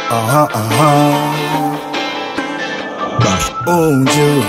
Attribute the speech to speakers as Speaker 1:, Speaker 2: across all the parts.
Speaker 1: Unju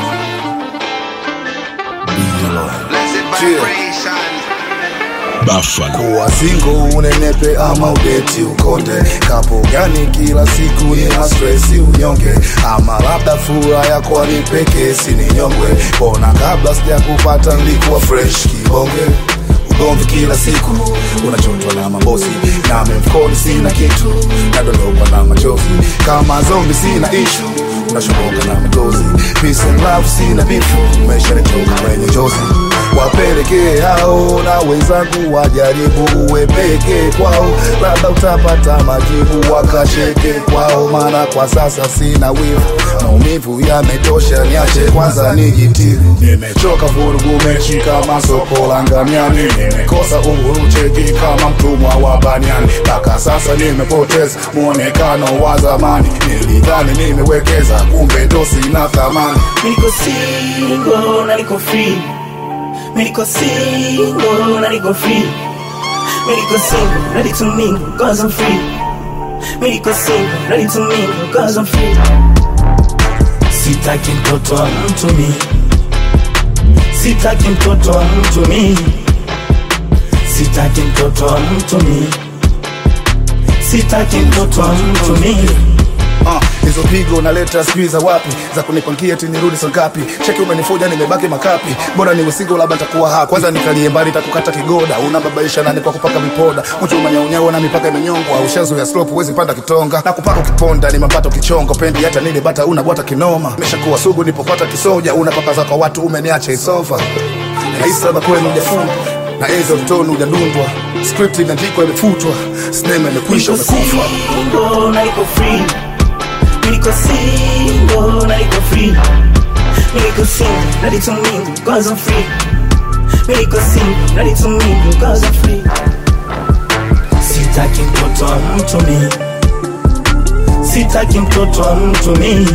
Speaker 2: Buffalo
Speaker 1: kuwa single unenepe ama udeti ukonde. Kapo gani kila siku ni stressi unyonge, ama labda furaha yako ni pekee si ni nyongwe. Kona kabla sija kupata nilikuwa fresh kibonge. Ugomvi kila siku unachotwa na mabosi, na mfukoni sina kitu, nadondoka na machozi. Kama zombie sina issue, unashoboka na matozi. Peace and love sina bifu, maisha ni toka kwenye njozi. Wapeleke hao na wenzangu wajaribu uwe peke kwao, labda utapata majibu wakasheke kwao. Maana kwa sasa sina wivu, maumivu yametosha, niache kwanza nijitibu. Nimechoka vurugu mechi kama soko la ngamiani, nimekosa uhuru cheki kama mtumwa wa baniani. Mpaka sasa nimepoteza muonekano wa zamani, nilidhani nimewekeza kumbe ndo sina thamani.
Speaker 3: Niko single na niko free, niko single na niko free, niko single ready to mingle cause I'm free, niko single ready to mingle cause I'm free. Sitaki mtoto wa mtu mimi, sitaki mtoto wa mtu mimi, sitaki mtoto wa mtu mimi, sitaki mtoto wa mtu mimi.
Speaker 1: Hizo pigo naleta squeeze wapi za kunipangia eti nirudi saa ngapi? Cheki umenifuja nimebaki makapi, bora niwe single labda nitakuwa hapa. Kwanza nikalie mbali nitakukata kigoda, unababaisha nani kwa kupaka mipoda. Mtu manyaunyao na mipaka imenyongwa, ushazo ya slope huwezi panda kitonga. Na kupaka ukiponda ni mapato kichongo, pendi hata nile bata unabwata kinoma. Nimeshakuwa sugu nipopata kisoja, unapaka za kwa watu umeniacha isofa. Haisa ba kwenu hujafunga, na hizo mtono hujadundwa, script inaandikwa imefutwa, sinema imekwisha umekufa.
Speaker 3: Single na niko free, niko single na niko free, niko single ready to mingle cause I'm free, niko single ready to mingle cause I'm free. Sitaki mtoto wa mtu mimi, sitaki mtoto wa mtu mimi,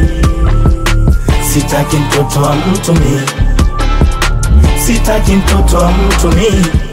Speaker 3: sitaki mtoto wa mtu mimi, sitaki mtoto wa mtu mimi.